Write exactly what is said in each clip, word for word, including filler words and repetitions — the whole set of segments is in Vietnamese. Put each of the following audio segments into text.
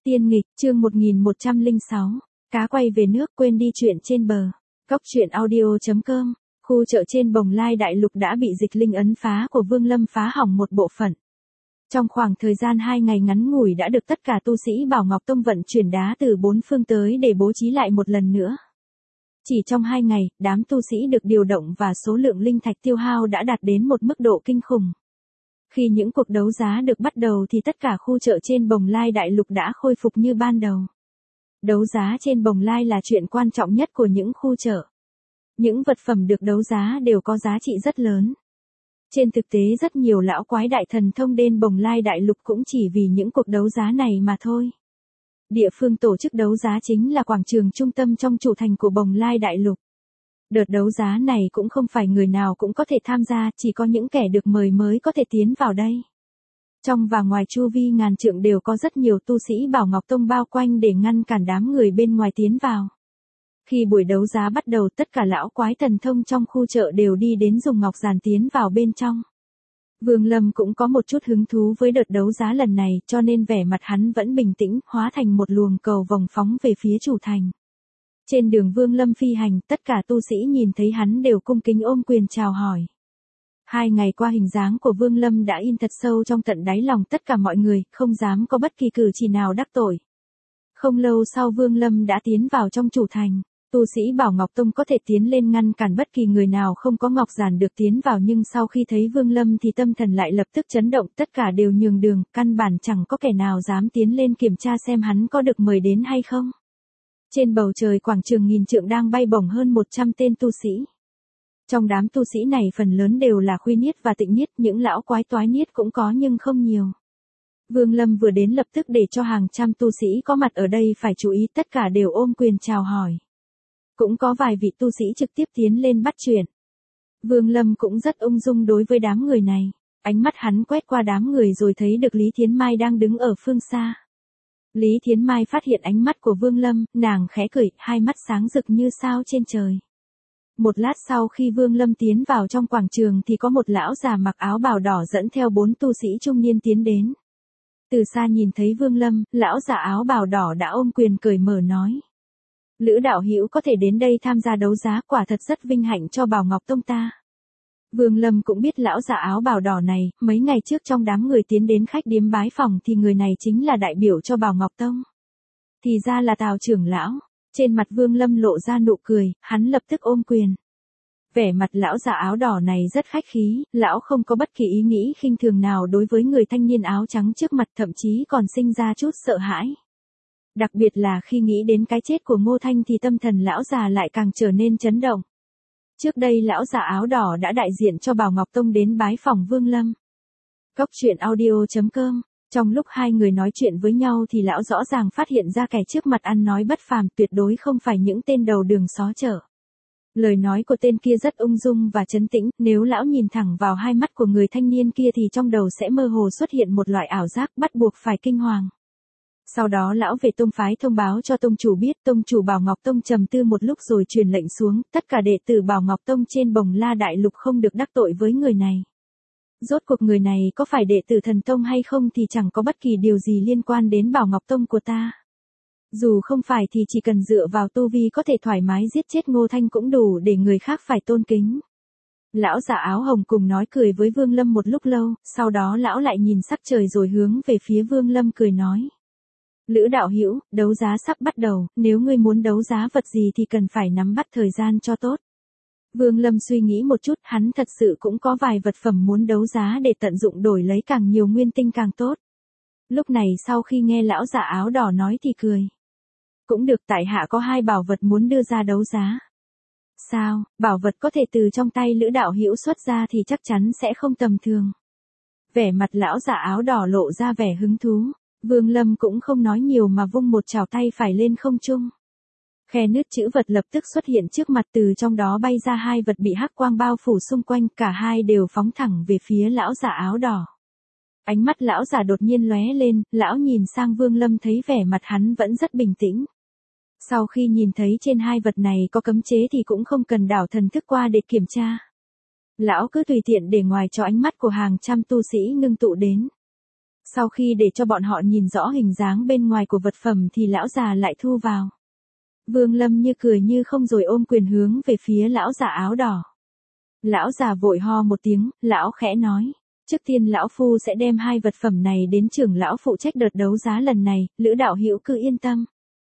Tiên nghịch, chương một nghìn một trăm lẻ sáu. Cá quay về nước, quên đi chuyện trên bờ. Cóc truyện audio chấm com. Khu chợ trên Bồng Lai Đại Lục đã bị dịch linh ấn phá của Vương Lâm phá hỏng một bộ phận. Trong khoảng thời gian hai ngày ngắn ngủi đã được tất cả tu sĩ Bảo Ngọc Tông vận chuyển đá từ bốn phương tới để bố trí lại một lần nữa. Chỉ trong hai ngày, đám tu sĩ được điều động và số lượng linh thạch tiêu hao đã đạt đến một mức độ kinh khủng. Khi những cuộc đấu giá được bắt đầu thì tất cả khu chợ trên Bồng Lai Đại Lục đã khôi phục như ban đầu. Đấu giá trên Bồng Lai là chuyện quan trọng nhất của những khu chợ. Những vật phẩm được đấu giá đều có giá trị rất lớn. Trên thực tế rất nhiều lão quái đại thần thông đến Bồng Lai Đại Lục cũng chỉ vì những cuộc đấu giá này mà thôi. Địa phương tổ chức đấu giá chính là quảng trường trung tâm trong chủ thành của Bồng Lai Đại Lục. Đợt đấu giá này cũng không phải người nào cũng có thể tham gia, chỉ có những kẻ được mời mới có thể tiến vào đây. Trong và ngoài chu vi ngàn trượng đều có rất nhiều tu sĩ Bảo Ngọc Tông bao quanh để ngăn cản đám người bên ngoài tiến vào. Khi buổi đấu giá bắt đầu, tất cả lão quái thần thông trong khu chợ đều đi đến dùng ngọc giàn tiến vào bên trong. Vương Lâm cũng có một chút hứng thú với đợt đấu giá lần này, cho nên vẻ mặt hắn vẫn bình tĩnh, hóa thành một luồng cầu vồng phóng về phía chủ thành. Trên đường Vương Lâm phi hành, tất cả tu sĩ nhìn thấy hắn đều cung kính ôm quyền chào hỏi. Hai ngày qua hình dáng của Vương Lâm đã in thật sâu trong tận đáy lòng tất cả mọi người, không dám có bất kỳ cử chỉ nào đắc tội. Không lâu sau Vương Lâm đã tiến vào trong chủ thành. Tu sĩ Bảo Ngọc Tông có thể tiến lên ngăn cản bất kỳ người nào không có ngọc giản được tiến vào, nhưng sau khi thấy Vương Lâm thì tâm thần lại lập tức chấn động, tất cả đều nhường đường, căn bản chẳng có kẻ nào dám tiến lên kiểm tra xem hắn có được mời đến hay không. Trên bầu trời quảng trường nghìn trượng đang bay bổng hơn một trăm tên tu sĩ. Trong đám tu sĩ này phần lớn đều là Khuy Niết và Tịnh Niết, những lão quái toái niết cũng có nhưng không nhiều. Vương Lâm vừa đến lập tức để cho hàng trăm tu sĩ có mặt ở đây phải chú ý, tất cả đều ôm quyền chào hỏi. Cũng có vài vị tu sĩ trực tiếp tiến lên bắt chuyện. Vương Lâm cũng rất ung dung đối với đám người này. Ánh mắt hắn quét qua đám người rồi thấy được Lý Thiến Mai đang đứng ở phương xa. Lý Thiến Mai phát hiện ánh mắt của Vương Lâm, nàng khẽ cười, hai mắt sáng rực như sao trên trời. Một lát sau khi Vương Lâm tiến vào trong quảng trường thì có một lão già mặc áo bào đỏ dẫn theo bốn tu sĩ trung niên tiến đến. Từ xa nhìn thấy Vương Lâm, lão già áo bào đỏ đã ôm quyền cởi mở nói. Lữ đạo hữu có thể đến đây tham gia đấu giá, quả thật rất vinh hạnh cho Bảo Ngọc Tông ta. Vương Lâm cũng biết lão già áo bào đỏ này, mấy ngày trước trong đám người tiến đến khách điếm bái phòng thì người này chính là đại biểu cho Bảo Ngọc Tông. Thì ra là Tào trưởng lão. Trên mặt Vương Lâm lộ ra nụ cười, hắn lập tức ôm quyền. Vẻ mặt lão già áo đỏ này rất khách khí, lão không có bất kỳ ý nghĩ khinh thường nào đối với người thanh niên áo trắng trước mặt, thậm chí còn sinh ra chút sợ hãi. Đặc biệt là khi nghĩ đến cái chết của Ngô Thanh thì tâm thần lão già lại càng trở nên chấn động. Trước đây lão già áo đỏ đã đại diện cho Bảo Ngọc Tông đến bái phỏng Vương Lâm. Cóc truyện audio chấm com. Trong lúc hai người nói chuyện với nhau thì lão rõ ràng phát hiện ra kẻ trước mặt ăn nói bất phàm, tuyệt đối không phải những tên đầu đường xó chợ. Lời nói của tên kia rất ung dung và trấn tĩnh, nếu lão nhìn thẳng vào hai mắt của người thanh niên kia thì trong đầu sẽ mơ hồ xuất hiện một loại ảo giác bắt buộc phải kinh hoàng. Sau đó lão về tông phái thông báo cho tông chủ biết, tông chủ Bảo Ngọc Tông trầm tư một lúc rồi truyền lệnh xuống, tất cả đệ tử Bảo Ngọc Tông trên Bồng La Đại Lục không được đắc tội với người này. Rốt cuộc người này có phải đệ tử thần tông hay không thì chẳng có bất kỳ điều gì liên quan đến Bảo Ngọc Tông của ta. Dù không phải thì chỉ cần dựa vào tu vi có thể thoải mái giết chết Ngô Thanh cũng đủ để người khác phải tôn kính. Lão già áo hồng cùng nói cười với Vương Lâm một lúc lâu, sau đó lão lại nhìn sắc trời rồi hướng về phía Vương Lâm cười nói. Lữ đạo hữu, đấu giá sắp bắt đầu, nếu ngươi muốn đấu giá vật gì thì cần phải nắm bắt thời gian cho tốt. Vương Lâm suy nghĩ một chút, hắn thật sự cũng có vài vật phẩm muốn đấu giá để tận dụng đổi lấy càng nhiều nguyên tinh càng tốt. Lúc này sau khi nghe lão già áo đỏ nói thì cười. Cũng được, tại hạ có hai bảo vật muốn đưa ra đấu giá. Sao, bảo vật có thể từ trong tay Lữ đạo hữu xuất ra thì chắc chắn sẽ không tầm thường. Vẻ mặt lão già áo đỏ lộ ra vẻ hứng thú. Vương Lâm cũng không nói nhiều mà vung một chảo tay phải lên không trung. Khe nứt chữ vật lập tức xuất hiện trước mặt, từ trong đó bay ra hai vật bị hắc quang bao phủ xung quanh, cả hai đều phóng thẳng về phía lão già áo đỏ. Ánh mắt lão già đột nhiên lóe lên, lão nhìn sang Vương Lâm thấy vẻ mặt hắn vẫn rất bình tĩnh. Sau khi nhìn thấy trên hai vật này có cấm chế thì cũng không cần đảo thần thức qua để kiểm tra. Lão cứ tùy tiện để ngoài cho ánh mắt của hàng trăm tu sĩ ngưng tụ đến. Sau khi để cho bọn họ nhìn rõ hình dáng bên ngoài của vật phẩm thì lão già lại thu vào. Vương Lâm như cười như không rồi ôm quyền hướng về phía lão già áo đỏ. Lão già vội ho một tiếng, lão khẽ nói. Trước tiên lão phu sẽ đem hai vật phẩm này đến trưởng lão phụ trách đợt đấu giá lần này, Lữ đạo hữu cứ yên tâm.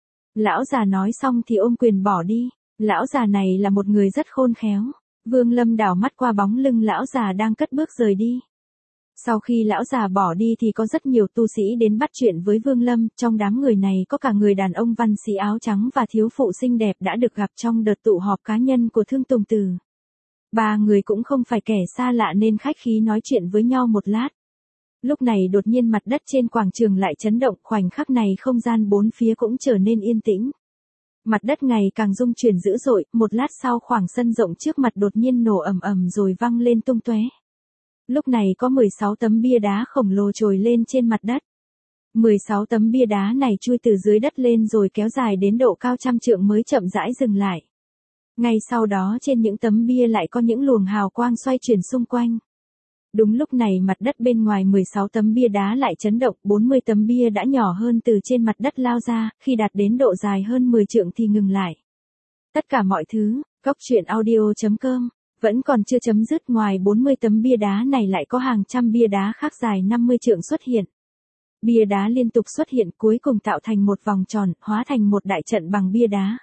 Lão già nói xong thì ôm quyền bỏ đi. Lão già này là một người rất khôn khéo. Vương Lâm đảo mắt qua bóng lưng lão già đang cất bước rời đi. Sau khi lão già bỏ đi thì có rất nhiều tu sĩ đến bắt chuyện với Vương Lâm, trong đám người này có cả người đàn ông văn sĩ áo trắng và thiếu phụ xinh đẹp đã được gặp trong đợt tụ họp cá nhân của Thương Tùng Tử. Ba người cũng không phải kẻ xa lạ nên khách khí nói chuyện với nhau một lát. Lúc này đột nhiên mặt đất trên quảng trường lại chấn động, khoảnh khắc này không gian bốn phía cũng trở nên yên tĩnh. Mặt đất ngày càng rung chuyển dữ dội, một lát sau khoảng sân rộng trước mặt đột nhiên nổ ầm ầm rồi văng lên tung tóe. Lúc này có mười sáu tấm bia đá khổng lồ trồi lên trên mặt đất. mười sáu tấm bia đá này chui từ dưới đất lên rồi kéo dài đến độ cao trăm trượng mới chậm rãi dừng lại. Ngay sau đó trên những tấm bia lại có những luồng hào quang xoay chuyển xung quanh. Đúng lúc này mặt đất bên ngoài mười sáu tấm bia đá lại chấn động, bốn mươi tấm bia đã nhỏ hơn từ trên mặt đất lao ra, khi đạt đến độ dài hơn mười trượng thì ngừng lại. Tất cả mọi thứ, Cốc Truyện Audio chấm com, vẫn còn chưa chấm dứt, ngoài bốn mươi tấm bia đá này lại có hàng trăm bia đá khác dài năm mươi trượng xuất hiện. Bia đá liên tục xuất hiện cuối cùng tạo thành một vòng tròn, hóa thành một đại trận bằng bia đá.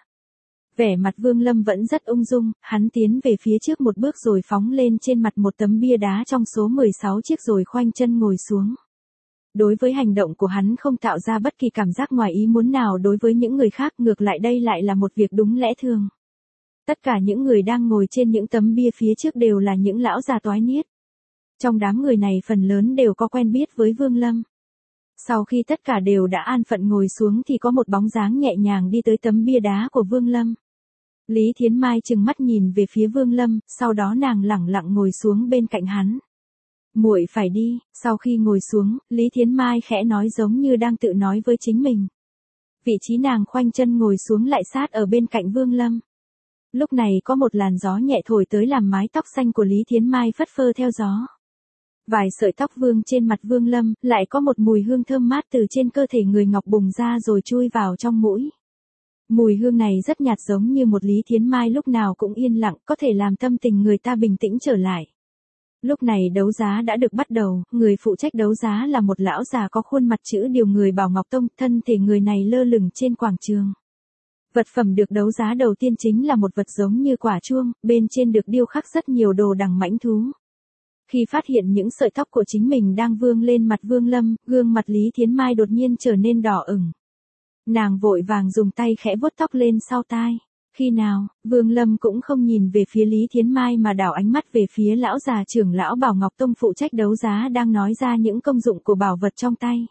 Vẻ mặt Vương Lâm vẫn rất ung dung, hắn tiến về phía trước một bước rồi phóng lên trên mặt một tấm bia đá trong số mười sáu chiếc rồi khoanh chân ngồi xuống. Đối với hành động của hắn không tạo ra bất kỳ cảm giác ngoài ý muốn nào đối với những người khác, ngược lại đây lại là một việc đúng lẽ thường. Tất cả những người đang ngồi trên những tấm bia phía trước đều là những lão già toái niết. Trong đám người này phần lớn đều có quen biết với Vương Lâm. Sau khi tất cả đều đã an phận ngồi xuống thì có một bóng dáng nhẹ nhàng đi tới tấm bia đá của Vương Lâm. Lý Thiến Mai trừng mắt nhìn về phía Vương Lâm, sau đó nàng lẳng lặng ngồi xuống bên cạnh hắn. Muội phải đi. Sau khi ngồi xuống, Lý Thiến Mai khẽ nói giống như đang tự nói với chính mình. Vị trí nàng khoanh chân ngồi xuống lại sát ở bên cạnh Vương Lâm. Lúc này có một làn gió nhẹ thổi tới làm mái tóc xanh của Lý Thiến Mai phất phơ theo gió. Vài sợi tóc vương trên mặt Vương Lâm, lại có một mùi hương thơm mát từ trên cơ thể người ngọc bùng ra rồi chui vào trong mũi. Mùi hương này rất nhạt giống như một Lý Thiến Mai lúc nào cũng yên lặng, có thể làm tâm tình người ta bình tĩnh trở lại. Lúc này đấu giá đã được bắt đầu, người phụ trách đấu giá là một lão già có khuôn mặt chữ điều người Bảo Ngọc Tông, thân thể người này lơ lửng trên quảng trường. Vật phẩm được đấu giá đầu tiên chính là một vật giống như quả chuông, bên trên được điêu khắc rất nhiều đồ đằng mãnh thú. Khi phát hiện những sợi tóc của chính mình đang vương lên mặt Vương Lâm, gương mặt Lý Thiến Mai đột nhiên trở nên đỏ ửng. Nàng vội vàng dùng tay khẽ vuốt tóc lên sau tai. Khi nào, Vương Lâm cũng không nhìn về phía Lý Thiến Mai mà đảo ánh mắt về phía lão già trưởng lão Bảo Ngọc Tông phụ trách đấu giá đang nói ra những công dụng của bảo vật trong tay.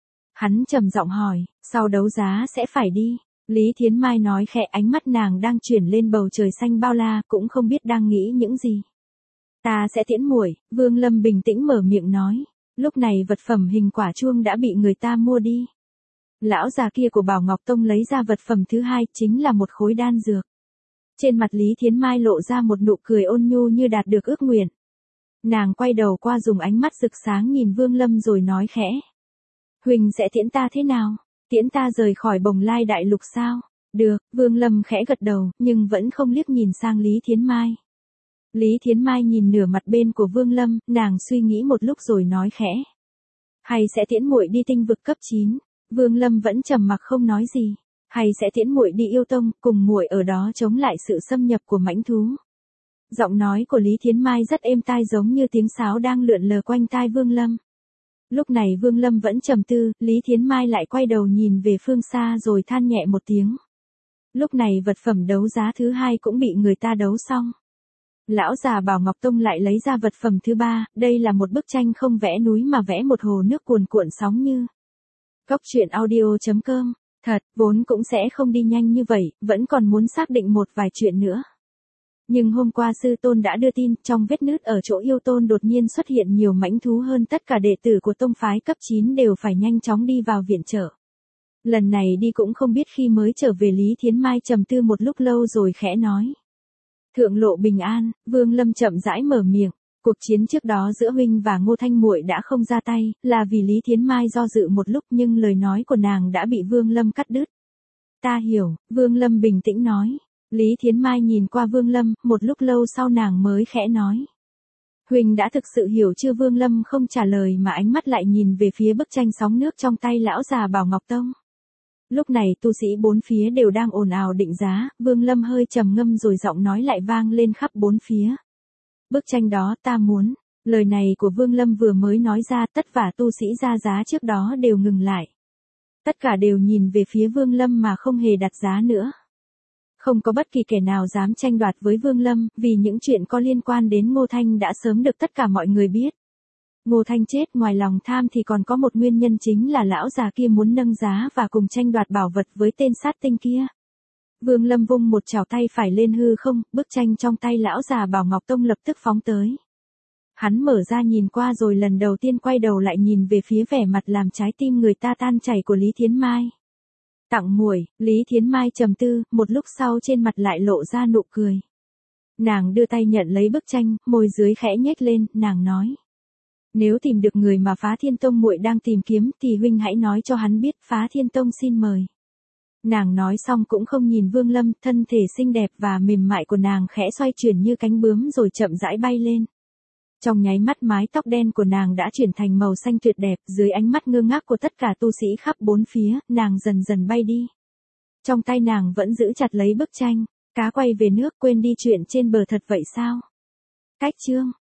Hắn trầm giọng hỏi, sau đấu giá sẽ phải đi. Lý Thiến Mai nói khẽ, ánh mắt nàng đang chuyển lên bầu trời xanh bao la, cũng không biết đang nghĩ những gì. Ta sẽ tiễn muội. Vương Lâm bình tĩnh mở miệng nói. Lúc này vật phẩm hình quả chuông đã bị người ta mua đi. Lão già kia của Bảo Ngọc Tông lấy ra vật phẩm thứ hai, chính là một khối đan dược. Trên mặt Lý Thiến Mai lộ ra một nụ cười ôn nhu như đạt được ước nguyện. Nàng quay đầu qua dùng ánh mắt rực sáng nhìn Vương Lâm rồi nói khẽ. Huỳnh sẽ tiễn ta thế nào? Tiễn ta rời khỏi Bồng Lai Đại Lục sao? Được, Vương Lâm khẽ gật đầu, nhưng vẫn không liếc nhìn sang Lý Thiến Mai. Lý Thiến Mai nhìn nửa mặt bên của Vương Lâm, nàng suy nghĩ một lúc rồi nói khẽ. Hay sẽ tiễn muội đi tinh vực cấp chín? Vương Lâm vẫn trầm mặc không nói gì. Hay sẽ tiễn muội đi Yêu Tông, cùng muội ở đó chống lại sự xâm nhập của mãnh thú? Giọng nói của Lý Thiến Mai rất êm tai giống như tiếng sáo đang lượn lờ quanh tai Vương Lâm. Lúc này Vương Lâm vẫn trầm tư, Lý Thiến Mai lại quay đầu nhìn về phương xa rồi than nhẹ một tiếng. Lúc này vật phẩm đấu giá thứ hai cũng bị người ta đấu xong. Lão già Bảo Ngọc Tông lại lấy ra vật phẩm thứ ba, đây là một bức tranh không vẽ núi mà vẽ một hồ nước cuồn cuộn sóng như. Cốc Truyện Audio chấm com, thật, vốn cũng sẽ không đi nhanh như vậy, vẫn còn muốn xác định một vài chuyện nữa. Nhưng hôm qua sư tôn đã đưa tin, trong vết nứt ở chỗ Yêu Tôn đột nhiên xuất hiện nhiều mãnh thú hơn, tất cả đệ tử của tông phái cấp chín đều phải nhanh chóng đi vào viện trợ. Lần này đi cũng không biết khi mới trở về. Lý Thiến Mai trầm tư một lúc lâu rồi khẽ nói. Thượng lộ bình an. Vương Lâm chậm rãi mở miệng. Cuộc chiến trước đó giữa huynh và Ngô Thanh muội đã không ra tay, là vì Lý Thiến Mai do dự một lúc nhưng lời nói của nàng đã bị Vương Lâm cắt đứt. Ta hiểu, Vương Lâm bình tĩnh nói. Lý Thiến Mai nhìn qua Vương Lâm, một lúc lâu sau nàng mới khẽ nói. Huynh đã thực sự hiểu chưa? Vương Lâm không trả lời mà ánh mắt lại nhìn về phía bức tranh sóng nước trong tay lão già Bảo Ngọc Tông. Lúc này tu sĩ bốn phía đều đang ồn ào định giá, Vương Lâm hơi trầm ngâm rồi giọng nói lại vang lên khắp bốn phía. Bức tranh đó ta muốn. Lời này của Vương Lâm vừa mới nói ra, tất cả tu sĩ ra giá trước đó đều ngừng lại. Tất cả đều nhìn về phía Vương Lâm mà không hề đặt giá nữa. Không có bất kỳ kẻ nào dám tranh đoạt với Vương Lâm, vì những chuyện có liên quan đến Ngô Thanh đã sớm được tất cả mọi người biết. Ngô Thanh chết, ngoài lòng tham thì còn có một nguyên nhân, chính là lão già kia muốn nâng giá và cùng tranh đoạt bảo vật với tên sát tinh kia. Vương Lâm vung một chảo tay phải lên hư không, bức tranh trong tay lão già Bảo Ngọc Tông lập tức phóng tới. Hắn mở ra nhìn qua rồi lần đầu tiên quay đầu lại nhìn về phía vẻ mặt làm trái tim người ta tan chảy của Lý Thiến Mai. Tặng muội. Lý Thiến Mai trầm tư, một lúc sau trên mặt lại lộ ra nụ cười. Nàng đưa tay nhận lấy bức tranh, môi dưới khẽ nhếch lên, nàng nói. Nếu tìm được người mà Phá Thiên Tông muội đang tìm kiếm thì huynh hãy nói cho hắn biết. Phá Thiên Tông xin mời. Nàng nói xong cũng không nhìn Vương Lâm, thân thể xinh đẹp và mềm mại của nàng khẽ xoay chuyển như cánh bướm rồi chậm rãi bay lên. Trong nháy mắt mái tóc đen của nàng đã chuyển thành màu xanh tuyệt đẹp, dưới ánh mắt ngơ ngác của tất cả tu sĩ khắp bốn phía, nàng dần dần bay đi. Trong tay nàng vẫn giữ chặt lấy bức tranh, cá quay về nước, quên đi chuyện trên bờ thật vậy sao? Cách chương